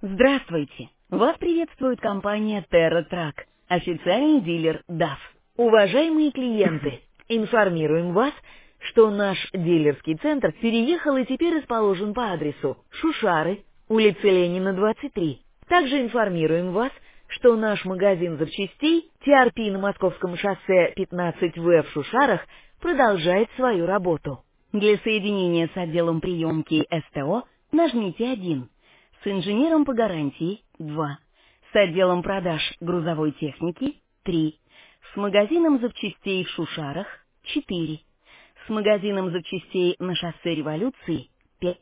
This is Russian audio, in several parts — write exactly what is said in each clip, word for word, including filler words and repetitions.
Здравствуйте! Вас приветствует компания TerraTrack, официальный дилер даф. Уважаемые клиенты, информируем вас, что наш дилерский центр переехал и теперь расположен по адресу Шушары, улица Ленина, двадцать три. Также информируем вас, что наш магазин запчастей Ти Ар Пи на Московском шоссе пятнадцать В в Шушарах продолжает свою работу. Для соединения с отделом приемки Эс Тэ О нажмите один. С инженером по гарантии два. С отделом продаж грузовой техники три. С магазином запчастей в Шушарах четыре. С магазином запчастей на шоссе Революции пять.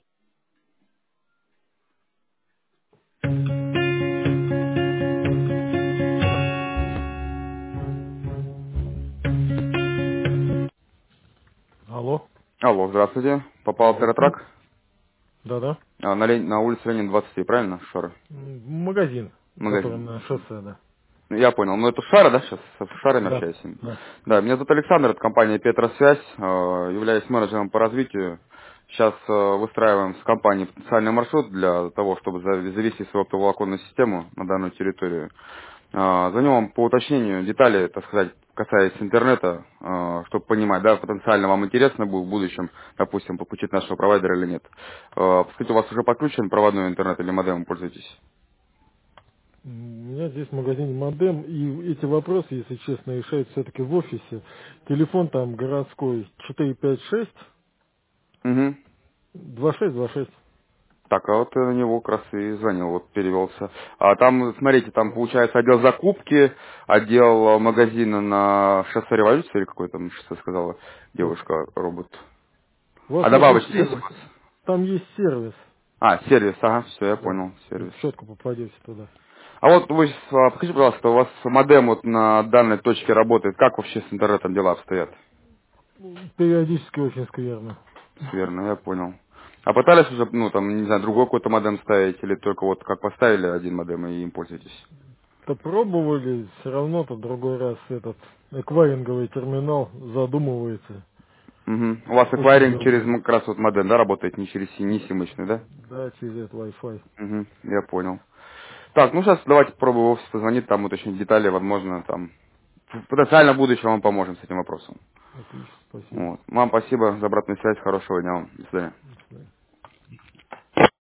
Алло. Алло, здравствуйте. Попал в Здравствуйте. Терратрак? Да-да. А, на, Лен- на улице Ленина двадцать три, правильно, Шара? М, Магазин, который Магазин. на шоссе, да. Ну, я понял. Ну, это Шара, да, сейчас? С Шарами Да. общаюсь. Да. Да, меня зовут Александр, это компания Петросвязь. э, Являюсь менеджером по развитию. Сейчас э, выстраиваем с компанией потенциальный маршрут для того, чтобы за- завести свою оптоволоконную систему на данную территорию. Э, Звоню вам по уточнению деталей, так сказать, касаясь интернета, э, чтобы понимать, да, потенциально вам интересно будет в будущем, допустим, подключить нашего провайдера или нет. Э, Скажите, у вас уже подключен проводной интернет или модемом пользуетесь? М, У меня здесь в магазине модем, и эти вопросы, если честно, решают все-таки в офисе. Телефон там городской четыре пять шесть Угу. два шесть два шесть. Так, а вот на него как раз и звонил, вот перевелся. А там, смотрите, там получается отдел закупки, отдел э, магазина на шоссе Революции, или какой там шоссе сказала девушка, робот. У вас А есть же добавочки есть у сервис. вас? Там есть сервис. А, сервис, ага, все, я Да. понял, сервис. Четко попадете туда. А вот вы, щас, а, покажите, пожалуйста, у вас модем вот на данной точке работает, как вообще с интернетом дела обстоят? Периодически очень скверно. Верно, я понял. А пытались уже, ну, там, не знаю, другой какой-то модем ставить, или только вот как поставили один модем и им пользуетесь? То пробовали, все равно то другой раз этот эквайринговый терминал задумывается. Мгм. У вас Очень эквайринг через дорого. м- как раз вот модем, да, работает, не через си- не симочный, да? Да, через этот Wi-Fi. Угу, я понял. Так, ну сейчас давайте попробую в офис позвонить, там уточнить детали, возможно, там в- потенциально в будущем вам поможем с этим вопросом. Отлично, спасибо. Вот. Вам спасибо за обратную связь, хорошего дня вам, до свидания.